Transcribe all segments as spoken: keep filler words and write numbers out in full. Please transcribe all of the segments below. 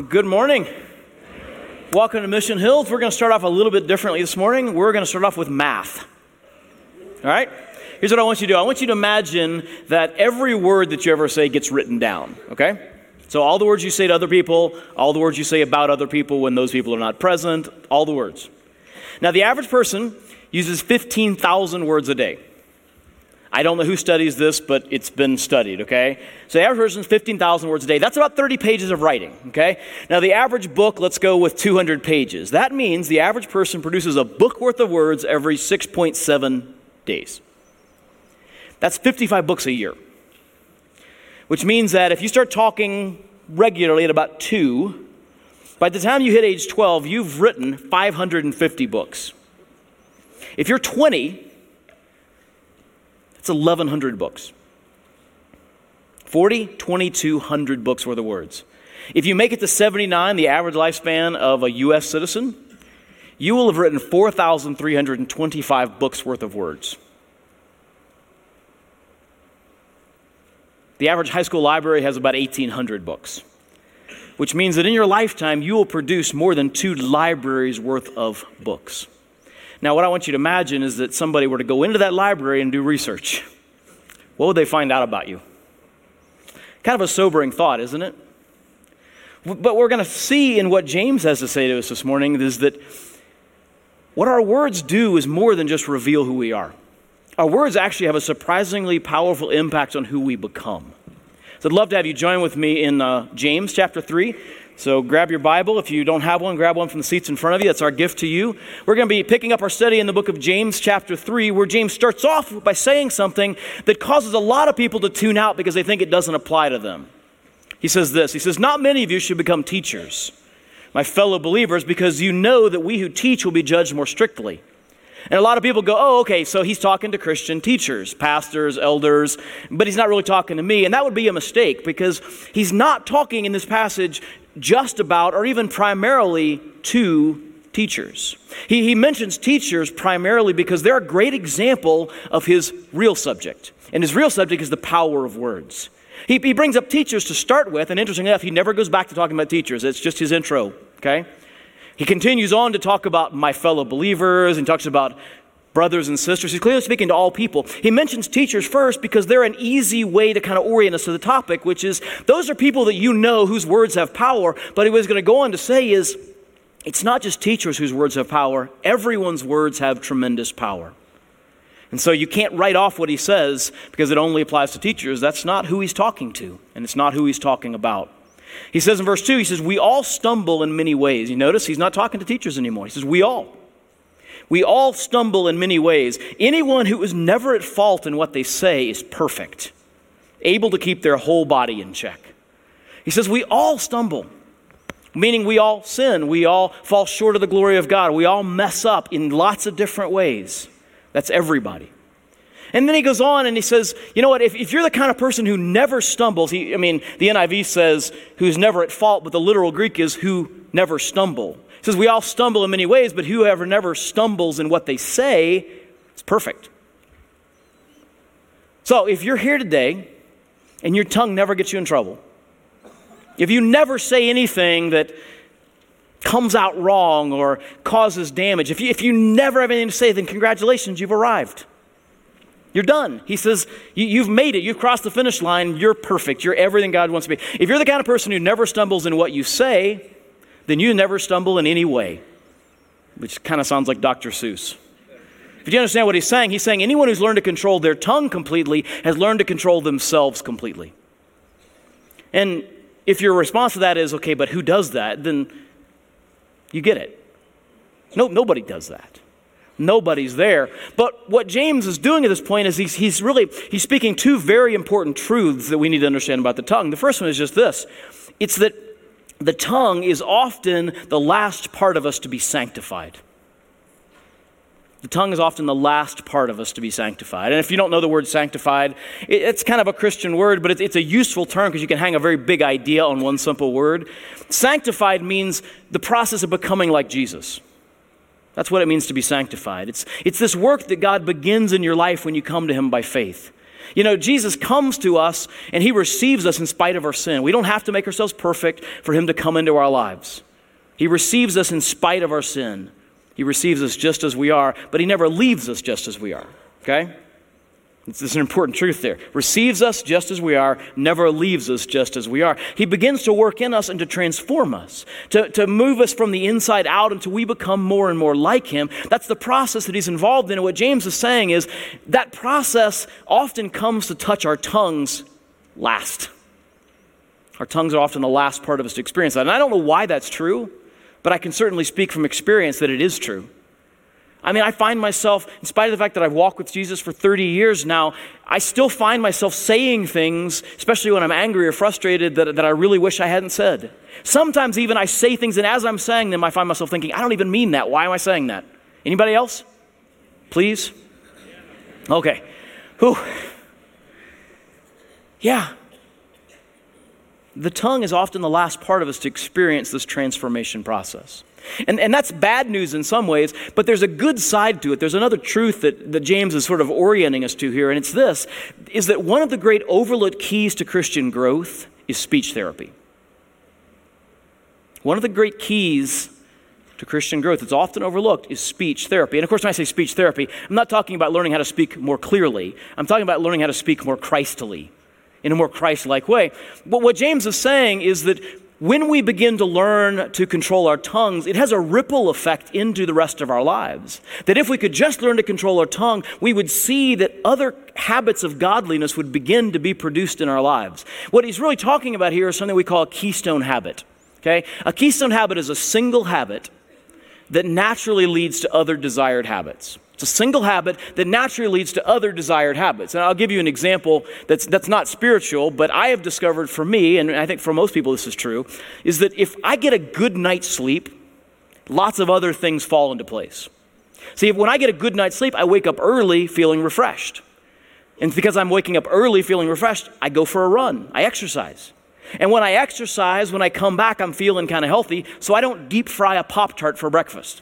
Good morning. Welcome to Mission Hills. We're going to start off a little bit differently this morning. We're going to start off with math. All right? Here's what I want you to do. I want you to imagine that every word that you ever say gets written down, okay? So all the words you say to other people, all the words you say about other people when those people are not present, all the words. Now, the average person uses fifteen thousand words a day. I don't know who studies this, but it's been studied, okay? So the average person is fifteen thousand words a day. That's about thirty pages of writing, okay? Now the average book, let's go with two hundred pages. That means the average person produces a book worth of words every six point seven days. That's fifty-five books a year. Which means that if you start talking regularly at about two, by the time you hit age twelve, you've written five hundred fifty books. If you're twenty, it's eleven hundred books. forty, twenty-two hundred books worth of words. If you make it to seventy-nine, the average lifespan of a U S citizen, you will have written four thousand three hundred twenty-five books worth of words. The average high school library has about eighteen hundred books, which means that in your lifetime, you will produce more than two libraries worth of books. Now, what I want you to imagine is that somebody were to go into that library and do research. What would they find out about you? Kind of a sobering thought, isn't it? But we're going to see in what James has to say to us this morning is that what our words do is more than just reveal who we are. Our words actually have a surprisingly powerful impact on who we become. So I'd love to have you join with me in uh, James chapter three. So grab your Bible. If you don't have one, grab one from the seats in front of you. That's our gift to you. We're going to be picking up our study in the book of James chapter three, where James starts off by saying something that causes a lot of people to tune out because they think it doesn't apply to them. He says this, he says, "Not many of you should become teachers, my fellow believers, because you know that we who teach will be judged more strictly." And a lot of people go, oh, okay, so he's talking to Christian teachers, pastors, elders, but he's not really talking to me. And that would be a mistake because he's not talking in this passage just about or even primarily to teachers. He, he mentions teachers primarily because they're a great example of his real subject. And his real subject is the power of words. He, he brings up teachers to start with, and interestingly enough, he never goes back to talking about teachers. It's just his intro, okay? He continues on to talk about my fellow believers and talks about brothers and sisters. He's clearly speaking to all people. He mentions teachers first because they're an easy way to kind of orient us to the topic, which is those are people that you know whose words have power. But what he's going to go on to say is it's not just teachers whose words have power. Everyone's words have tremendous power. And so you can't write off what he says because it only applies to teachers. That's not who he's talking to, and it's not who he's talking about. He says in verse two, he says, we all stumble in many ways. You notice he's not talking to teachers anymore. He says, we all. We all stumble in many ways. Anyone who is never at fault in what they say is perfect, able to keep their whole body in check. He says, we all stumble, meaning we all sin. We all fall short of the glory of God. We all mess up in lots of different ways. That's everybody. And then he goes on and he says, you know what, if, if you're the kind of person who never stumbles, he, I mean, the N I V says who's never at fault, but the literal Greek is who never stumble. He says we all stumble in many ways, but whoever never stumbles in what they say is perfect. So if you're here today and your tongue never gets you in trouble, if you never say anything that comes out wrong or causes damage, if you, if you never have anything to say, then congratulations, you've arrived. You're done. He says, you, you've made it. You've crossed the finish line. You're perfect. You're everything God wants to be. If you're the kind of person who never stumbles in what you say, then you never stumble in any way, which kind of sounds like Doctor Seuss. If you understand what he's saying, he's saying anyone who's learned to control their tongue completely has learned to control themselves completely. And if your response to that is, okay, but who does that? Then you get it. No, nobody does that. Nobody's there. But what James is doing at this point is he's, he's really, he's speaking two very important truths that we need to understand about the tongue. The first one is just this. It's that the tongue is often the last part of us to be sanctified. The tongue is often the last part of us to be sanctified. And if you don't know the word sanctified, it, it's kind of a Christian word, but it's, it's a useful term because you can hang a very big idea on one simple word. Sanctified means the process of becoming like Jesus. That's what it means to be sanctified. It's, it's this work that God begins in your life when you come to him by faith. You know, Jesus comes to us and he receives us in spite of our sin. We don't have to make ourselves perfect for him to come into our lives. He receives us in spite of our sin. He receives us just as we are, but he never leaves us just as we are, okay? This is an important truth there. Receives us just as we are, never leaves us just as we are. He begins to work in us and to transform us, to, to move us from the inside out until we become more and more like him. That's the process that he's involved in. And what James is saying is that process often comes to touch our tongues last. Our tongues are often the last part of us to experience that. And I don't know why that's true, but I can certainly speak from experience that it is true. I mean, I find myself, in spite of the fact that I've walked with Jesus for thirty years now, I still find myself saying things, especially when I'm angry or frustrated, that, that I really wish I hadn't said. Sometimes even I say things, and as I'm saying them, I find myself thinking, I don't even mean that. Why am I saying that? Anybody else? Please? Okay. Whew. Yeah. The tongue is often the last part of us to experience this transformation process. And, and that's bad news in some ways, but there's a good side to it. There's another truth that, that James is sort of orienting us to here, and it's this, is that one of the great overlooked keys to Christian growth is speech therapy. One of the great keys to Christian growth that's often overlooked is speech therapy. And of course, when I say speech therapy, I'm not talking about learning how to speak more clearly. I'm talking about learning how to speak more Christily, in a more Christ-like way. But what James is saying is that when we begin to learn to control our tongues, it has a ripple effect into the rest of our lives. That if we could just learn to control our tongue, we would see that other habits of godliness would begin to be produced in our lives. What he's really talking about here is something we call a keystone habit. Okay? A keystone habit is a single habit that naturally leads to other desired habits. It's a single habit that naturally leads to other desired habits. And I'll give you an example that's that's not spiritual, but I have discovered for me, and I think for most people this is true, is that if I get a good night's sleep, lots of other things fall into place. See, when I get a good night's sleep, I wake up early feeling refreshed. And because I'm waking up early feeling refreshed, I go for a run. I exercise. And when I exercise, when I come back, I'm feeling kind of healthy, so I don't deep fry a Pop-Tart for breakfast.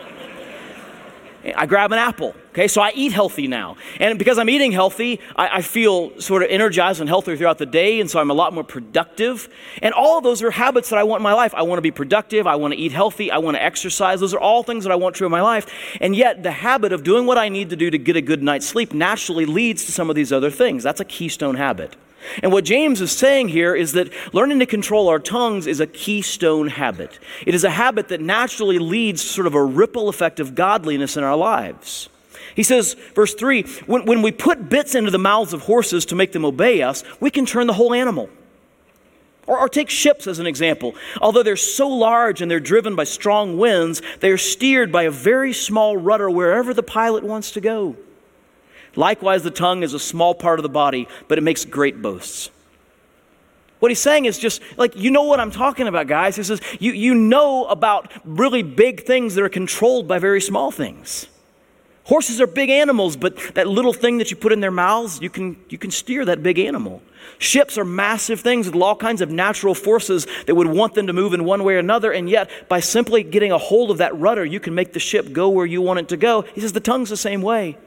I grab an apple, okay? So I eat healthy now. And because I'm eating healthy, I, I feel sort of energized and healthier throughout the day, and so I'm a lot more productive. And all of those are habits that I want in my life. I want to be productive. I want to eat healthy. I want to exercise. Those are all things that I want true in my life. And yet the habit of doing what I need to do to get a good night's sleep naturally leads to some of these other things. That's a keystone habit. And what James is saying here is that learning to control our tongues is a keystone habit. It is a habit that naturally leads to sort of a ripple effect of godliness in our lives. He says, verse three, when, when we put bits into the mouths of horses to make them obey us, we can turn the whole animal. Or, or take ships as an example. Although they're so large and they're driven by strong winds, they are steered by a very small rudder wherever the pilot wants to go. Likewise, the tongue is a small part of the body, but it makes great boasts. What he's saying is just, like, you know what I'm talking about, guys. He says, you, you know about really big things that are controlled by very small things. Horses are big animals, but that little thing that you put in their mouths, you can, you can steer that big animal. Ships are massive things with all kinds of natural forces that would want them to move in one way or another, and yet by simply getting a hold of that rudder, you can make the ship go where you want it to go. He says the tongue's the same way.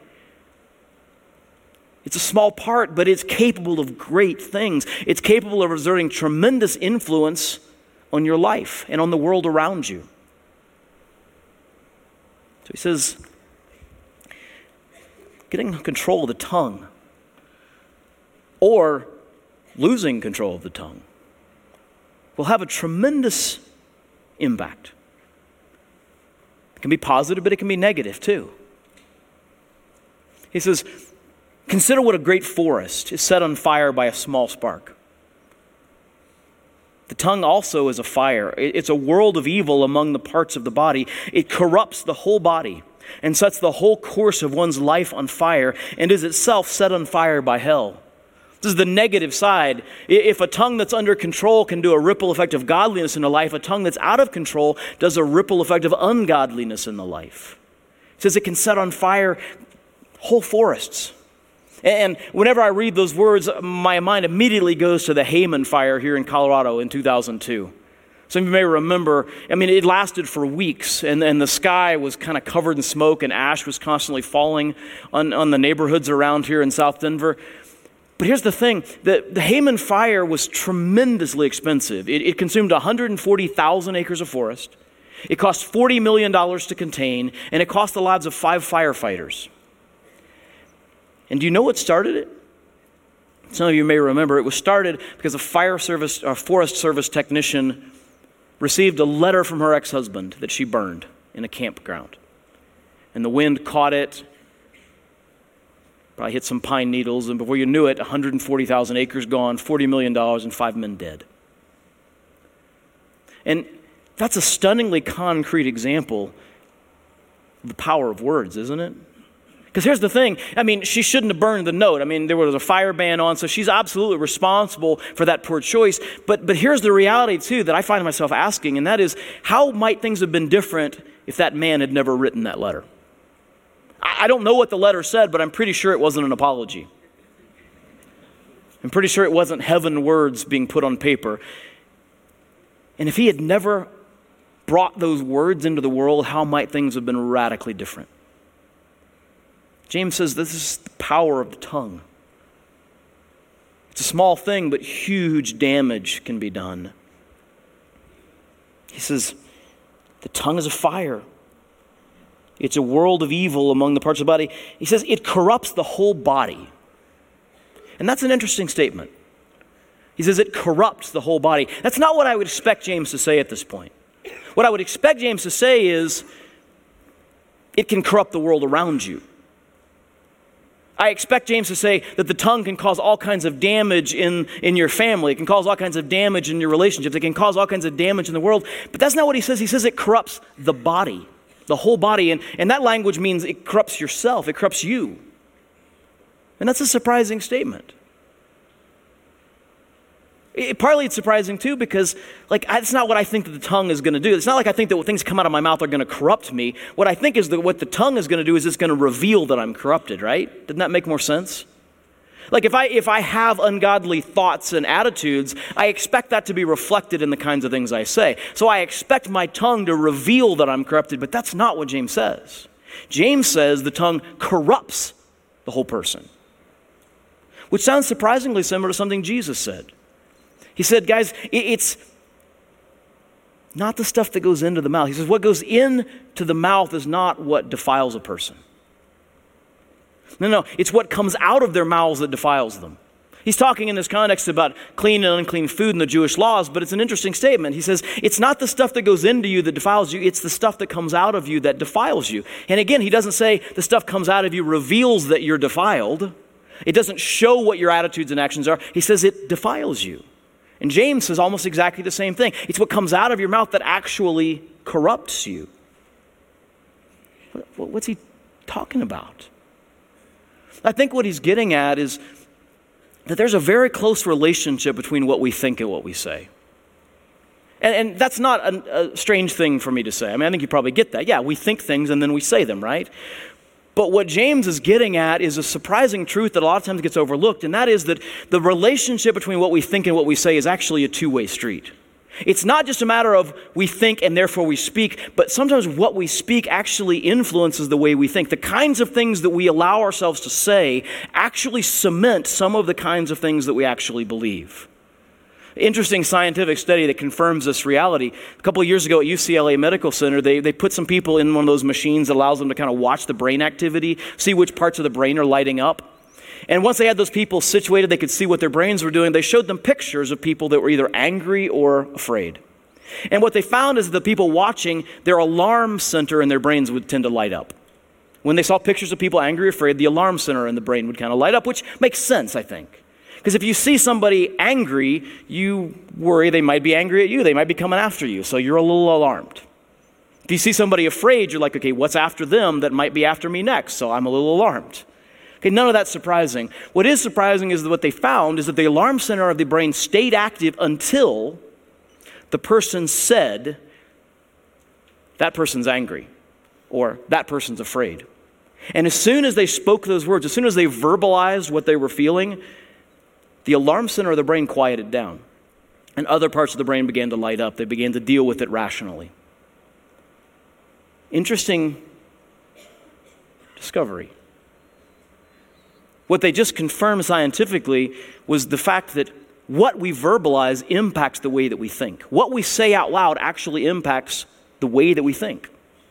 It's a small part, but it's capable of great things. It's capable of exerting tremendous influence on your life and on the world around you. So he says, getting control of the tongue or losing control of the tongue will have a tremendous impact. It can be positive, but it can be negative too. He says, consider what a great forest is set on fire by a small spark. The tongue also is a fire. It's a world of evil among the parts of the body. It corrupts the whole body and sets the whole course of one's life on fire and is itself set on fire by hell. This is the negative side. If a tongue that's under control can do a ripple effect of godliness in a life, a tongue that's out of control does a ripple effect of ungodliness in the life. It says it can set on fire whole forests. And whenever I read those words, my mind immediately goes to the Hayman fire here in Colorado in two thousand two. Some of you may remember, I mean, it lasted for weeks, and, and the sky was kind of covered in smoke, and ash was constantly falling on, on the neighborhoods around here in South Denver. But here's the thing, the, the Haman fire was tremendously expensive. It, it consumed one hundred forty thousand acres of forest. It cost forty million dollars to contain, and it cost the lives of five firefighters. And do you know what started it? Some of you may remember it was started because a fire service, a forest service technician received a letter from her ex-husband that she burned in a campground. And the wind caught it, probably hit some pine needles, and before you knew it, one hundred forty thousand acres gone, forty million dollars, and five men dead. And that's a stunningly concrete example of the power of words, isn't it? Because here's the thing, I mean, she shouldn't have burned the note. I mean, there was a fire ban on, so she's absolutely responsible for that poor choice. But but here's the reality, too, that I find myself asking, and that is, how might things have been different if that man had never written that letter? I, I don't know what the letter said, but I'm pretty sure it wasn't an apology. I'm pretty sure it wasn't heaven words being put on paper. And if he had never brought those words into the world, how might things have been radically different? James says this is the power of the tongue. It's a small thing, but huge damage can be done. He says, the tongue is a fire. It's a world of evil among the parts of the body. He says it corrupts the whole body. And that's an interesting statement. He says it corrupts the whole body. That's not what I would expect James to say at this point. What I would expect James to say is, it can corrupt the world around you. I expect James to say that the tongue can cause all kinds of damage in, in your family. It can cause all kinds of damage in your relationships. It can cause all kinds of damage in the world. But that's not what he says. He says it corrupts the body, the whole body. And, and that language means it corrupts yourself. It corrupts you. And that's a surprising statement. It, partly it's surprising too because like that's not what I think that the tongue is going to do. It's not like I think that what things come out of my mouth are going to corrupt me. What I think is that what the tongue is going to do is it's going to reveal that I'm corrupted, right? Doesn't that make more sense? Like if I if I have ungodly thoughts and attitudes, I expect that to be reflected in the kinds of things I say. So I expect my tongue to reveal that I'm corrupted, but that's not what James says. James says the tongue corrupts the whole person, which sounds surprisingly similar to something Jesus said. He said, guys, it's not the stuff that goes into the mouth. He says, what goes into the mouth is not what defiles a person. No, no, it's what comes out of their mouths that defiles them. He's talking in this context about clean and unclean food in the Jewish laws, but it's an interesting statement. He says, it's not the stuff that goes into you that defiles you, it's the stuff that comes out of you that defiles you. And again, he doesn't say the stuff comes out of you reveals that you're defiled. It doesn't show what your attitudes and actions are. He says it defiles you. And James says almost exactly the same thing. It's what comes out of your mouth that actually corrupts you. What's he talking about? I think what he's getting at is that there's a very close relationship between what we think and what we say. And, and that's not a, a strange thing for me to say. I mean, I think you probably get that. Yeah, we think things and then we say them, right? But what James is getting at is a surprising truth that a lot of times gets overlooked, and that is that the relationship between what we think and what we say is actually a two-way street. It's not just a matter of we think and therefore we speak, but sometimes what we speak actually influences the way we think. The kinds of things that we allow ourselves to say actually cement some of the kinds of things that we actually believe. Interesting scientific study that confirms this reality. A couple of years ago at U C L A Medical Center, they, they put some people in one of those machines that allows them to kind of watch the brain activity, see which parts of the brain are lighting up. And once they had those people situated, they could see what their brains were doing. They showed them pictures of people that were either angry or afraid. And what they found is that the people watching, their alarm center in their brains would tend to light up. When they saw pictures of people angry or afraid, the alarm center in the brain would kind of light up, which makes sense, I think. Because if you see somebody angry, you worry they might be angry at you. They might be coming after you, so you're a little alarmed. If you see somebody afraid, you're like, okay, what's after them that might be after me next? So I'm a little alarmed. Okay, none of that's surprising. What is surprising is that what they found is that the alarm center of the brain stayed active until the person said, that person's angry, or that person's afraid. And as soon as they spoke those words, as soon as they verbalized what they were feeling, the alarm center of the brain quieted down, and other parts of the brain began to light up. They began to deal with it rationally. Interesting discovery. What they just confirmed scientifically was the fact that what we verbalize impacts the way that we think. What we say out loud actually impacts the way that we think.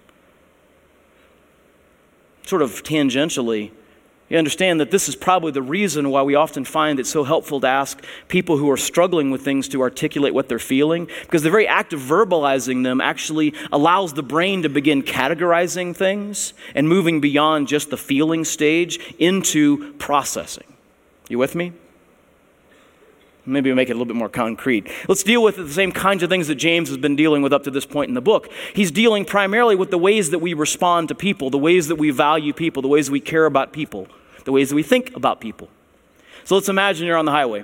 Sort of tangentially, you understand that this is probably the reason why we often find it so helpful to ask people who are struggling with things to articulate what they're feeling, because the very act of verbalizing them actually allows the brain to begin categorizing things and moving beyond just the feeling stage into processing. You with me? Maybe we'll make it a little bit more concrete. Let's deal with the same kinds of things that James has been dealing with up to this point in the book. He's dealing primarily with the ways that we respond to people, the ways that we value people, the ways we care about people, the ways that we think about people. So let's imagine you're on the highway.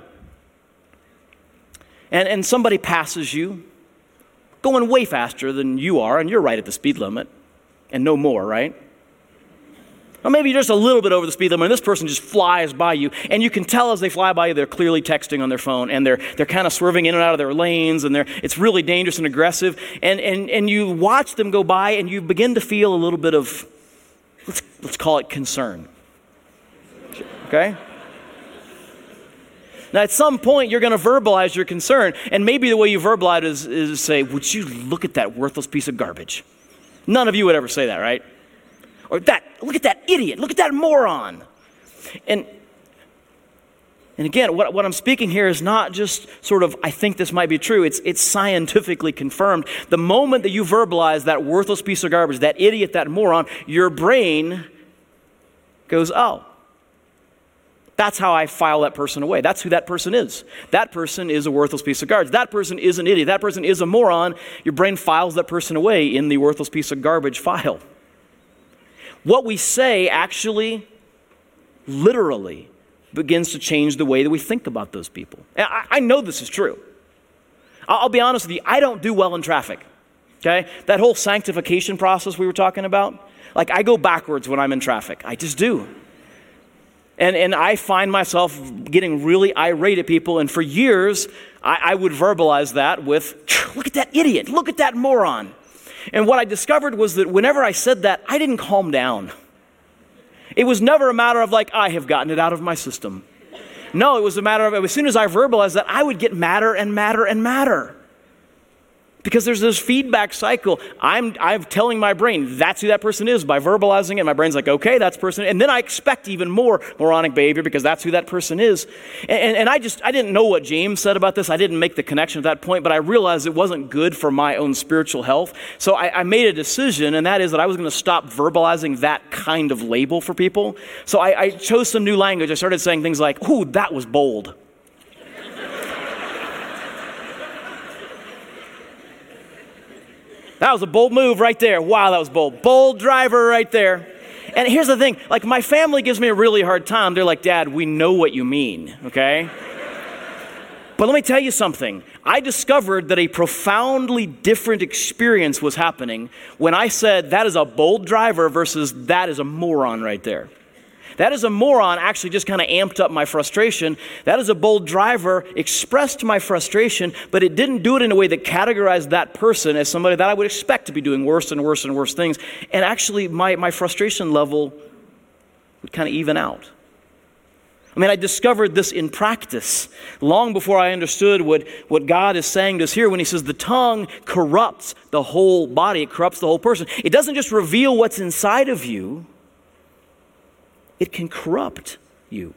And, and somebody passes you, going way faster than you are, and you're right at the speed limit, and no more, right? Or maybe you're just a little bit over the speed limit, and this person just flies by you, and you can tell as they fly by you, they're clearly texting on their phone, and they're they're kind of swerving in and out of their lanes, and they're it's really dangerous and aggressive. And and and you watch them go by, and you begin to feel a little bit of, let's let's call it concern. Okay? Now, at some point, you're going to verbalize your concern, and maybe the way you verbalize it is, is say, "Would you look at that worthless piece of garbage?" None of you would ever say that, right? Or that, look at that idiot, look at that moron. And and again, what, what I'm speaking here is not just sort of, I think this might be true, it's it's scientifically confirmed. The moment that you verbalize that worthless piece of garbage, that idiot, that moron, your brain goes, oh, that's how I file that person away. That's who that person is. That person is a worthless piece of garbage. That person is an idiot. That person is a moron. Your brain files that person away in the worthless piece of garbage file. What we say actually, literally, begins to change the way that we think about those people. And I, I know this is true. I'll, I'll be honest with you, I don't do well in traffic, okay? That whole sanctification process we were talking about, like I go backwards when I'm in traffic. I just do. And and I find myself getting really irate at people, and for years, I, I would verbalize that with, look at that idiot, look at that moron. And what I discovered was that whenever I said that, I didn't calm down. It was never a matter of like, I have gotten it out of my system. No, it was a matter of, as soon as I verbalized that, I would get madder and madder and madder. Because there's this feedback cycle. I'm I'm telling my brain, that's who that person is by verbalizing it. My brain's like, okay, that's the person. And then I expect even more moronic behavior because that's who that person is. And, and, and I just, I didn't know what James said about this. I didn't make the connection at that point, but I realized it wasn't good for my own spiritual health. So I, I made a decision, and that is that I was going to stop verbalizing that kind of label for people. So I, I chose some new language. I started saying things like, ooh, that was bold. That was a bold move right there. Wow, that was bold. Bold driver right there. And here's the thing, like my family gives me a really hard time. They're like, Dad, we know what you mean, okay? But let me tell you something. I discovered that a profoundly different experience was happening when I said that is a bold driver versus that is a moron right there. That is a moron actually just kind of amped up my frustration. That is a bold driver expressed my frustration, but it didn't do it in a way that categorized that person as somebody that I would expect to be doing worse and worse and worse things. And actually my, my frustration level would kind of even out. I mean, I discovered this in practice long before I understood what, what God is saying to us here when he says the tongue corrupts the whole body. It corrupts the whole person. It doesn't just reveal what's inside of you. It can corrupt you.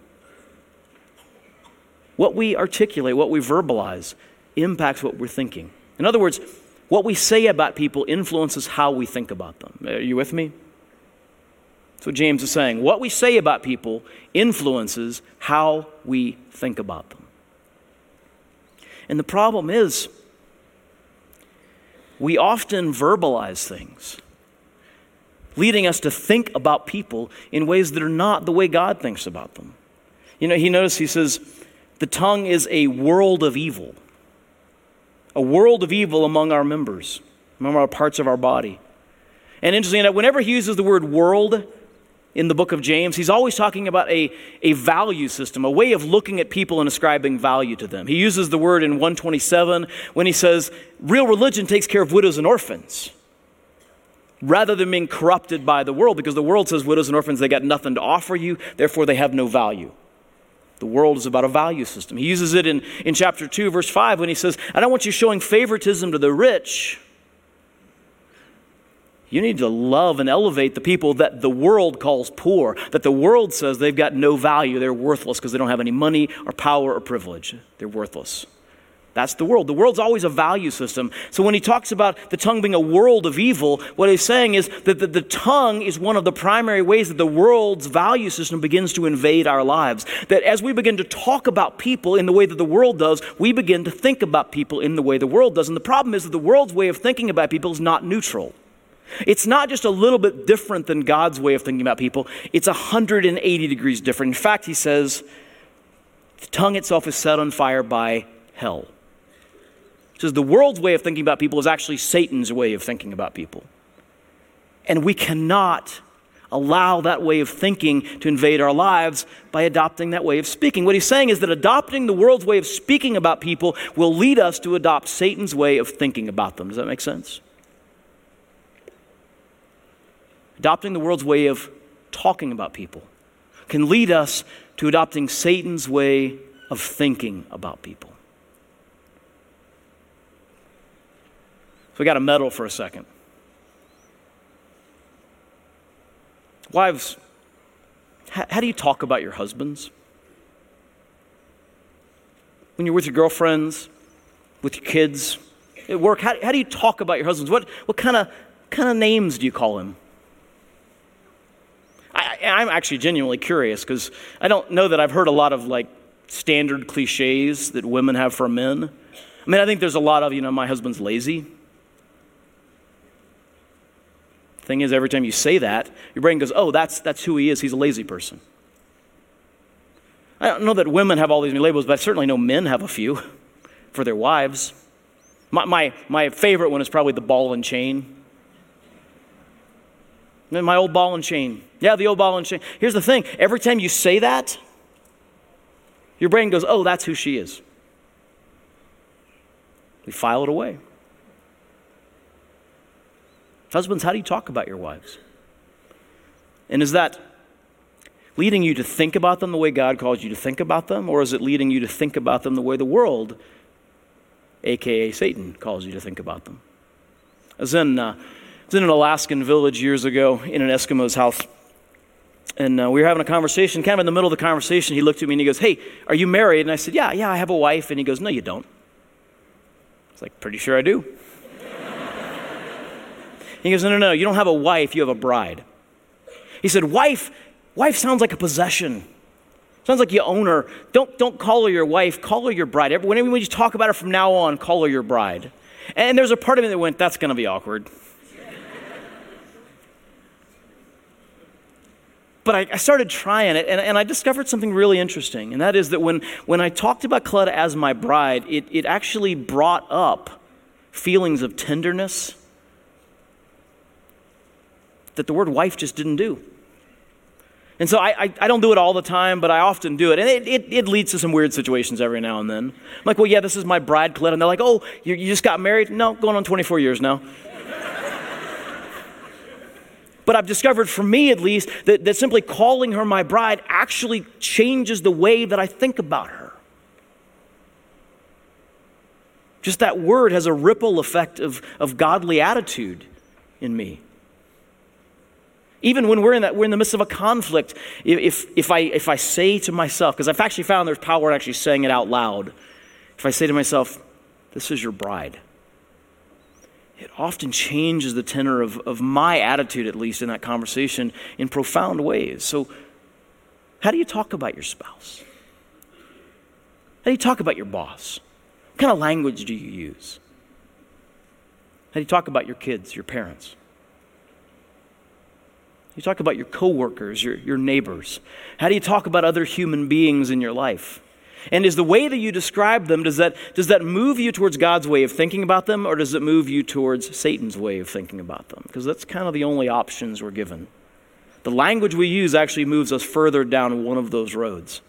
What we articulate, what we verbalize, impacts what we're thinking. In other words, what we say about people influences how we think about them. Are you with me? That's what James is saying. What we say about people influences how we think about them. And the problem is, we often verbalize things, leading us to think about people in ways that are not the way God thinks about them. You know, he notices, he says, the tongue is a world of evil. A world of evil among our members, among our parts of our body. And interesting enough, whenever he uses the word world in the book of James, he's always talking about a, a value system, a way of looking at people and ascribing value to them. He uses the word in one twenty-seven when he says, real religion takes care of widows and orphans. rather than being corrupted by the world, because the world says widows and orphans, they got nothing to offer you, therefore they have no value. The world is about a value system. He uses it in, in chapter two, verse five, when he says, I don't want you showing favoritism to the rich. You need to love and elevate the people that the world calls poor, that the world says they've got no value, they're worthless because they don't have any money or power or privilege. They're worthless. That's the world. The world's always a value system. So when he talks about the tongue being a world of evil, what he's saying is that the, the tongue is one of the primary ways that the world's value system begins to invade our lives. That as we begin to talk about people in the way that the world does, we begin to think about people in the way the world does. And the problem is that the world's way of thinking about people is not neutral. It's not just a little bit different than God's way of thinking about people. It's one hundred eighty degrees different. In fact, he says, the tongue itself is set on fire by hell. He says the world's way of thinking about people is actually Satan's way of thinking about people. And we cannot allow that way of thinking to invade our lives by adopting that way of speaking. What he's saying is that adopting the world's way of speaking about people will lead us to adopt Satan's way of thinking about them. Does that make sense? Adopting the world's way of talking about people can lead us to adopting Satan's way of thinking about people. So we got to meddle for a second. Wives, how, how do you talk about your husbands? When you're with your girlfriends, with your kids, at work, how, how do you talk about your husbands? What, what kind of kind of names do you call him? I, I'm actually genuinely curious because I don't know that I've heard a lot of like standard cliches that women have for men. I mean, I think there's a lot of, you know, my husband's lazy. Thing is, every time you say that, your brain goes, oh, that's that's who he is. He's a lazy person. I don't know that women have all these labels, but I certainly know men have a few for their wives. My my, my favorite one is probably the ball and chain. My old ball and chain. Yeah, the old ball and chain. Here's the thing. Every time you say that, your brain goes, oh, that's who she is. We file it away. Husbands, how do you talk about your wives? And is that leading you to think about them the way God calls you to think about them? Or is it leading you to think about them the way the world, a k a. Satan, calls you to think about them? I was in... Uh, I was in an Alaskan village years ago in an Eskimo's house, and uh, we were having a conversation. Kind of in the middle of the conversation, he looked at me and he goes, hey, are you married? And I said, yeah, yeah, I have a wife. And he goes, no, you don't. I was like, pretty sure I do. He goes, no, no, no, you don't have a wife, you have a bride. He said, wife, wife sounds like a possession. Sounds like you own her. Don't, don't call her your wife, call her your bride. Whenever you talk about her from now on, call her your bride. And there's a part of me that went, that's going to be awkward. But I, I started trying it, and, and I discovered something really interesting, and that is that when, when I talked about Coletta as my bride, it, it actually brought up feelings of tenderness that the word wife just didn't do. And so I, I, I don't do it all the time, but I often do it, and it, it, it leads to some weird situations every now and then. I'm like, well, yeah, this is my bride, Coletta, and they're like, oh, you, you just got married? No, going on twenty-four years now. But I've discovered, for me at least, that, that simply calling her my bride actually changes the way that I think about her. Just that word has a ripple effect of, of godly attitude in me. Even when we're in that, we're in the midst of a conflict, if if I if I say to myself, because I've actually found there's power in actually saying it out loud. If I say to myself, this is your bride, it often changes the tenor of, of my attitude, at least in that conversation, in profound ways. So how do you talk about your spouse? How do you talk about your boss? What kind of language do you use? How do you talk about your kids, your parents? You talk about your coworkers, your, your neighbors. How do you talk about other human beings in your life? And is the way that you describe them, does that, does that move you towards God's way of thinking about them, or does it move you towards Satan's way of thinking about them? Because that's kind of the only options we're given. The language we use actually moves us further down one of those roads.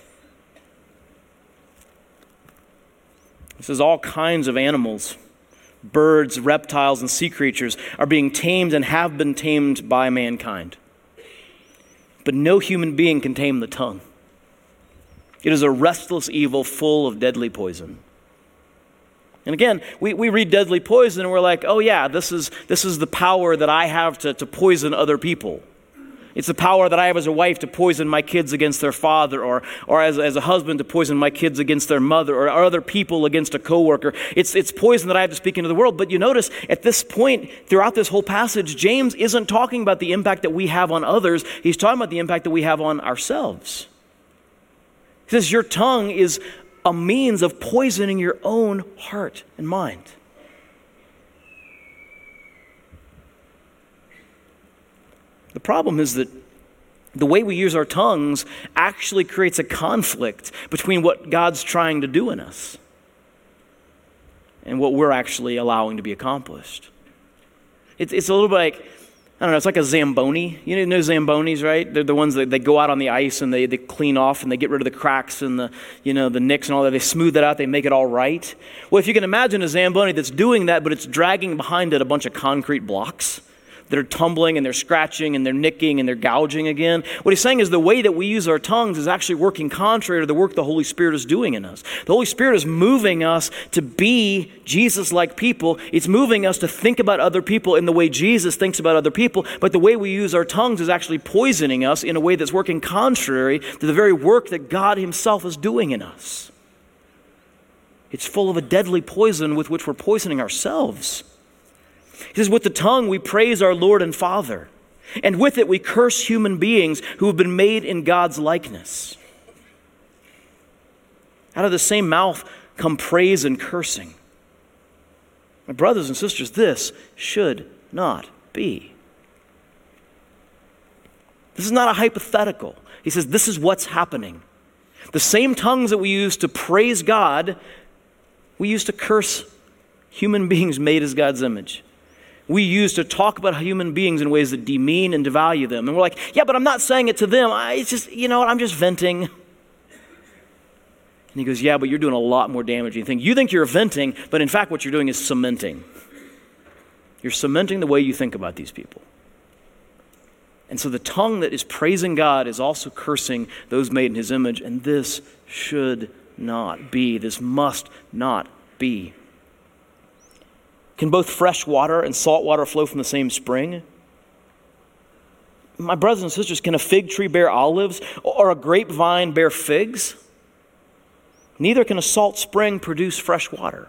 This is all kinds of animals birds, reptiles, and sea creatures are being tamed and have been tamed by mankind. But no human being can tame the tongue. It is a restless evil full of deadly poison. And again, we, we read deadly poison and we're like, oh yeah, this is this is the power that I have to, to poison other people. It's the power that I have as a wife to poison my kids against their father, or or as, as a husband to poison my kids against their mother, or, or other people against a coworker. It's, it's poison that I have to speak into the world. But you notice at this point, throughout this whole passage, James isn't talking about the impact that we have on others. He's talking about the impact that we have on ourselves. He says your tongue is a means of poisoning your own heart and mind. The problem is that the way we use our tongues actually creates a conflict between what God's trying to do in us and what we're actually allowing to be accomplished. It's, it's a little bit like, I don't know, it's like a Zamboni. You know Zambonis, right? They're the ones that they go out on the ice and they, they clean off and they get rid of the cracks and the, you know, the nicks and all that. They smooth it out, they make it all right. Well, if you can imagine a Zamboni that's doing that, but it's dragging behind it a bunch of concrete blocks that are tumbling and they're scratching and they're nicking and they're gouging again. What he's saying is the way that we use our tongues is actually working contrary to the work the Holy Spirit is doing in us. The Holy Spirit is moving us to be Jesus-like people. It's moving us to think about other people in the way Jesus thinks about other people. But the way we use our tongues is actually poisoning us in a way that's working contrary to the very work that God himself is doing in us. It's full of a deadly poison with which we're poisoning ourselves. He says, with the tongue we praise our Lord and Father, and with it we curse human beings who have been made in God's likeness. Out of the same mouth come praise and cursing. My brothers and sisters, this should not be. This is not a hypothetical. He says, this is what's happening. The same tongues that we use to praise God, we use to curse human beings made as God's image. We use to talk about human beings in ways that demean and devalue them. And we're like, yeah, but I'm not saying it to them. I, it's just, you know what, I'm just venting. And he goes, yeah, but you're doing a lot more damage than you think. You think you're venting, but in fact what you're doing is cementing. You're cementing the way you think about these people. And so the tongue that is praising God is also cursing those made in his image. And this should not be. This must not be. Can both fresh water and salt water flow from the same spring? My brothers and sisters, can a fig tree bear olives or a grapevine bear figs? Neither can a salt spring produce fresh water.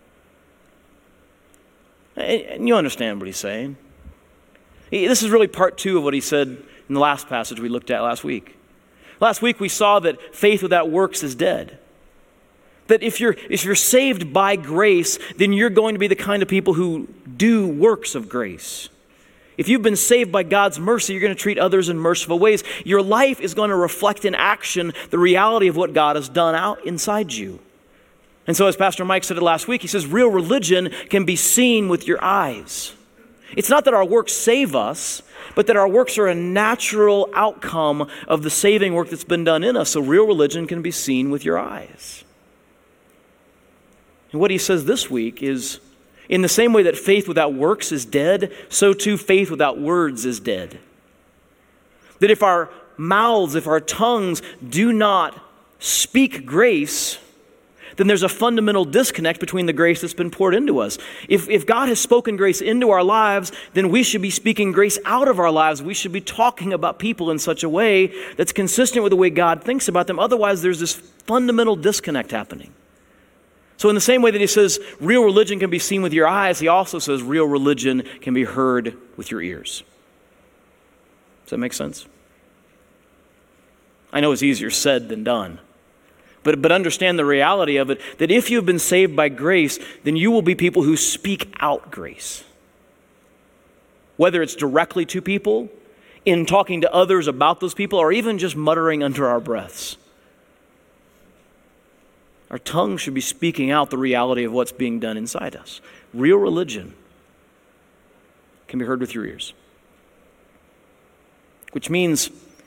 And you understand what he's saying. This is really part two of what he said in the last passage we looked at last week. Last week we saw that faith without works is dead. That if you're if you're saved by grace, then you're going to be the kind of people who do works of grace. If you've been saved by God's mercy, you're going to treat others in merciful ways. Your life is going to reflect in action the reality of what God has done out inside you. And so as Pastor Mike said it last week, he says real religion can be seen with your eyes. It's not that our works save us, but that our works are a natural outcome of the saving work that's been done in us. So real religion can be seen with your eyes. And what he says this week is, in the same way that faith without works is dead, so too faith without words is dead. That if our mouths, if our tongues do not speak grace, then there's a fundamental disconnect between the grace that's been poured into us. If, if God has spoken grace into our lives, then we should be speaking grace out of our lives. We should be talking about people in such a way that's consistent with the way God thinks about them. Otherwise, there's this fundamental disconnect happening. So in the same way that he says real religion can be seen with your eyes, he also says real religion can be heard with your ears. Does that make sense? I know it's easier said than done. But, but understand the reality of it, that if you've been saved by grace, then you will be people who speak out grace. Whether it's directly to people, in talking to others about those people, or even just muttering under our breaths. Our tongue should be speaking out the reality of what's being done inside us. Real religion can be heard with your ears. Which means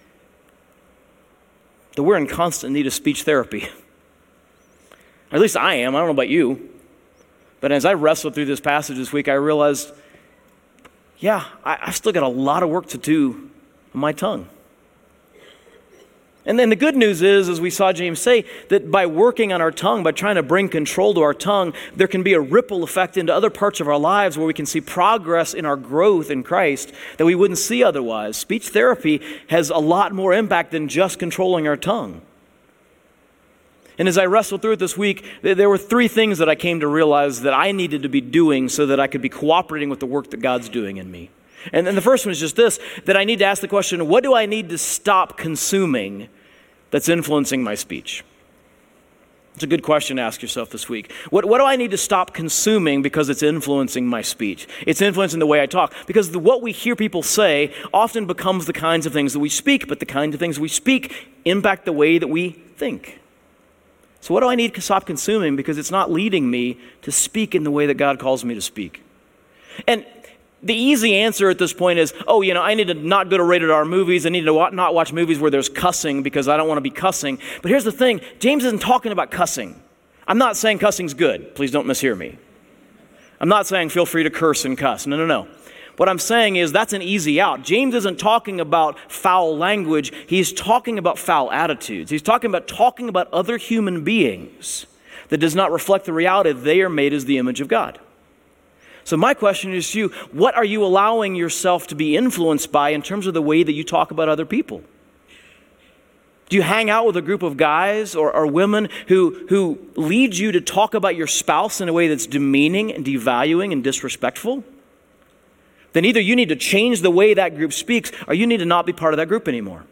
that we're in constant need of speech therapy. Or at least I am. I don't know about you. But as I wrestled through this passage this week, I realized, yeah, I, I've still got a lot of work to do on my tongue. And then the good news is, as we saw James say, that by working on our tongue, by trying to bring control to our tongue, there can be a ripple effect into other parts of our lives where we can see progress in our growth in Christ that we wouldn't see otherwise. Speech therapy has a lot more impact than just controlling our tongue. And as I wrestled through it this week, there were three things that I came to realize that I needed to be doing so that I could be cooperating with the work that God's doing in me. And then the first one is just this, that I need to ask the question, what do I need to stop consuming that's influencing my speech? It's a good question to ask yourself this week. What, what do I need to stop consuming because it's influencing my speech? It's influencing the way I talk. Because the, what we hear people say often becomes the kinds of things that we speak, but the kinds of things we speak impact the way that we think. So what do I need to stop consuming because it's not leading me to speak in the way that God calls me to speak? And the easy answer at this point is, oh, you know, I need to not go to rated R movies. I need to not watch movies where there's cussing because I don't want to be cussing. But here's the thing. James isn't talking about cussing. I'm not saying cussing's good. Please don't mishear me. I'm not saying feel free to curse and cuss. No, no, no. What I'm saying is that's an easy out. James isn't talking about foul language. He's talking about foul attitudes. He's talking about talking about other human beings that does not reflect the reality that they are made as the image of God. So my question is to you, what are you allowing yourself to be influenced by in terms of the way that you talk about other people? Do you hang out with a group of guys or, or women who, who lead you to talk about your spouse in a way that's demeaning and devaluing and disrespectful? Then either you need to change the way that group speaks or you need to not be part of that group anymore.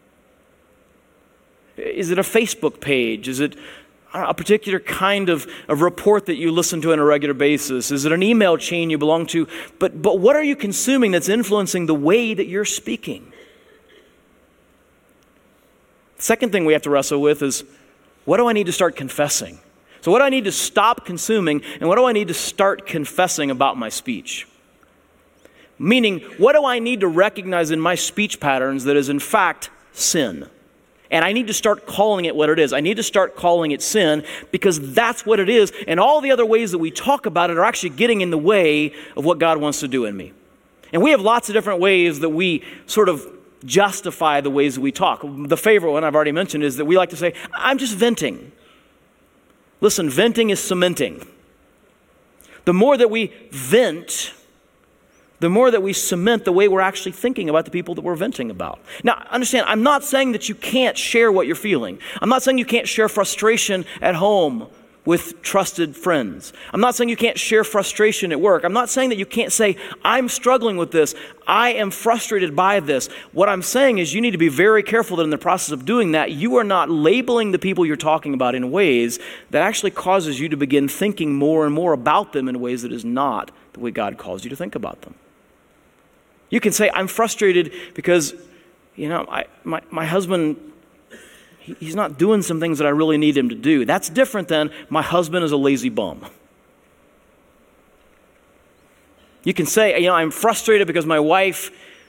Is it a Facebook page? Is it a particular kind of, of report that you listen to on a regular basis? Is it an email chain you belong to? But, but what are you consuming that's influencing the way that you're speaking? Second thing we have to wrestle with is, what do I need to start confessing? So what do I need to stop consuming, and what do I need to start confessing about my speech? Meaning, what do I need to recognize in my speech patterns that is in fact sin? And I need to start calling it what it is. I need to start calling it sin because that's what it is. And all the other ways that we talk about it are actually getting in the way of what God wants to do in me. And we have lots of different ways that we sort of justify the ways that we talk. The favorite one I've already mentioned is that we like to say, I'm just venting. Listen, venting is cementing. The more that we vent, the more that we cement the way we're actually thinking about the people that we're venting about. Now, understand, I'm not saying that you can't share what you're feeling. I'm not saying you can't share frustration at home with trusted friends. I'm not saying you can't share frustration at work. I'm not saying that you can't say, I'm struggling with this. I am frustrated by this. What I'm saying is you need to be very careful that in the process of doing that, you are not labeling the people you're talking about in ways that actually causes you to begin thinking more and more about them in ways that is not the way God calls you to think about them. You can say, I'm frustrated because, you know, I, my, my husband, he, he's not doing some things that I really need him to do. That's different than my husband is a lazy bum. You can say, you know, I'm frustrated because my wife,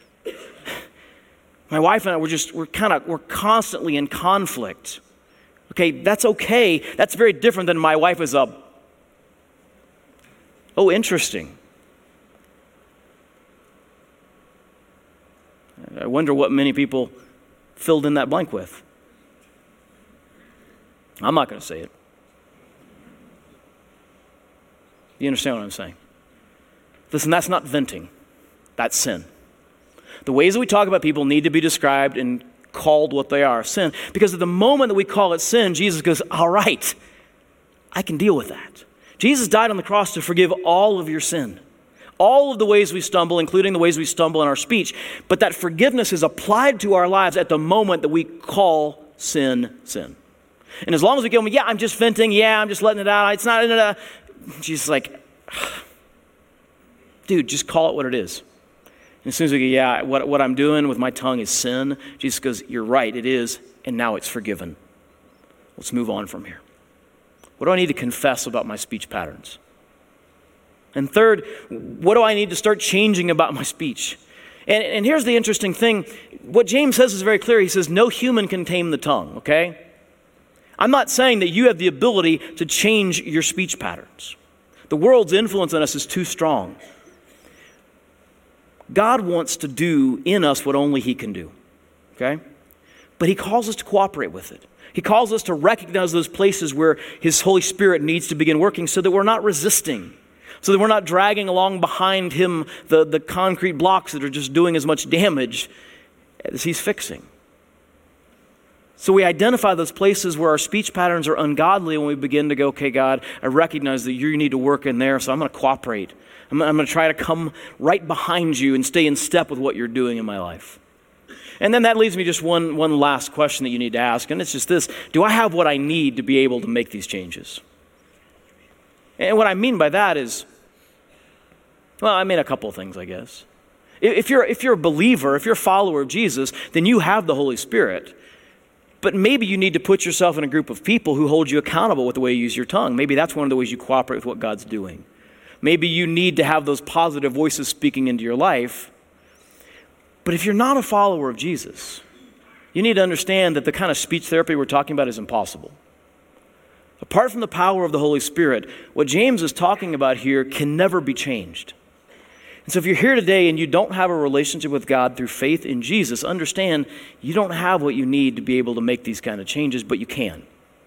my wife and I, we're just, we're kind of, we're constantly in conflict. Okay, that's okay. That's very different than my wife is a, oh, interesting. I wonder what many people filled in that blank with. I'm not going to say it. You understand what I'm saying? Listen, that's not venting. That's sin. The ways that we talk about people need to be described and called what they are, sin. Because at the moment that we call it sin, Jesus goes, all right, I can deal with that. Jesus died on the cross to forgive all of your sin. All of the ways we stumble, including the ways we stumble in our speech. But that forgiveness is applied to our lives at the moment that we call sin, sin. And as long as we go, yeah, I'm just venting, yeah, I'm just letting it out, it's not, uh, Jesus is like, dude, just call it what it is. And as soon as we go, yeah, what, what I'm doing with my tongue is sin, Jesus goes, you're right, it is, and now it's forgiven. Let's move on from here. What do I need to confess about my speech patterns? And third, what do I need to start changing about my speech? And, and here's the interesting thing. What James says is very clear. He says, no human can tame the tongue, okay? I'm not saying that you have the ability to change your speech patterns. The world's influence on us is too strong. God wants to do in us what only he can do, okay? But he calls us to cooperate with it. He calls us to recognize those places where his Holy Spirit needs to begin working so that we're not resisting, so that we're not dragging along behind him the, the concrete blocks that are just doing as much damage as he's fixing. So we identify those places where our speech patterns are ungodly when we begin to go, okay, God, I recognize that you need to work in there, so I'm going to cooperate. I'm, I'm going to try to come right behind you and stay in step with what you're doing in my life. And then that leaves me just one, one last question that you need to ask, and it's just this. Do I have what I need to be able to make these changes? And what I mean by that is, well, I mean a couple of things, I guess. If you're, if you're a believer, if you're a follower of Jesus, then you have the Holy Spirit. But maybe you need to put yourself in a group of people who hold you accountable with the way you use your tongue. Maybe that's one of the ways you cooperate with what God's doing. Maybe you need to have those positive voices speaking into your life. But if you're not a follower of Jesus, you need to understand that the kind of speech therapy we're talking about is impossible. Apart from the power of the Holy Spirit, what James is talking about here can never be changed. And so if you're here today and you don't have a relationship with God through faith in Jesus, understand you don't have what you need to be able to make these kind of changes, but you can.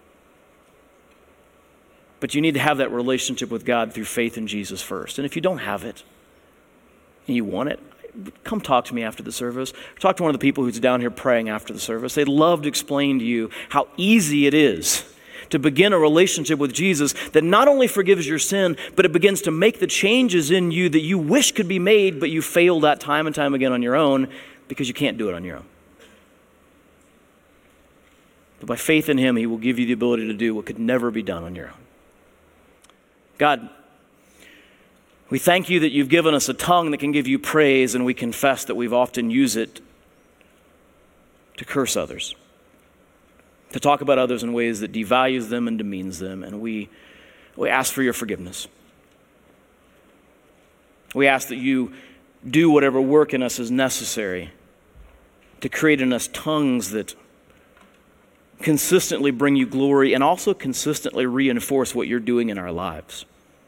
But you need to have that relationship with God through faith in Jesus first. And if you don't have it and you want it, come talk to me after the service. Talk to one of the people who's down here praying after the service. They'd love to explain to you how easy it is to begin a relationship with Jesus that not only forgives your sin, but it begins to make the changes in you that you wish could be made, but you failed at time and time again on your own because you can't do it on your own. But by faith in him, he will give you the ability to do what could never be done on your own. God, we thank you that you've given us a tongue that can give you praise, and we confess that we've often used it to curse others, to talk about others in ways that devalues them and demeans them, and we, we ask for your forgiveness. We ask that you do whatever work in us is necessary to create in us tongues that consistently bring you glory and also consistently reinforce what you're doing in our lives.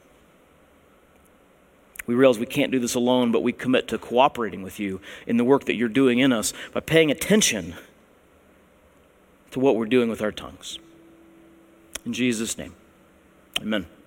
We realize we can't do this alone, but we commit to cooperating with you in the work that you're doing in us by paying attention to what we're doing with our tongues. In Jesus' name, amen.